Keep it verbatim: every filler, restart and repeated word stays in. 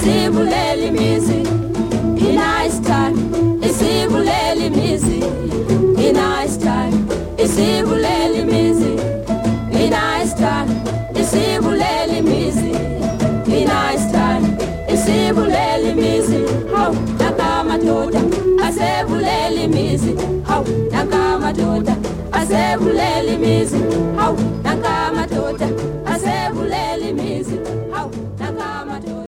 isibuleli mizi nice time isibuleli mizi nice time isibuleli mizi nice time isibuleli mizi nice time isibuleli mizi haw nakamadoda asebuleli mizi haw nakamadoda asebuleli mizi haw nakamadoda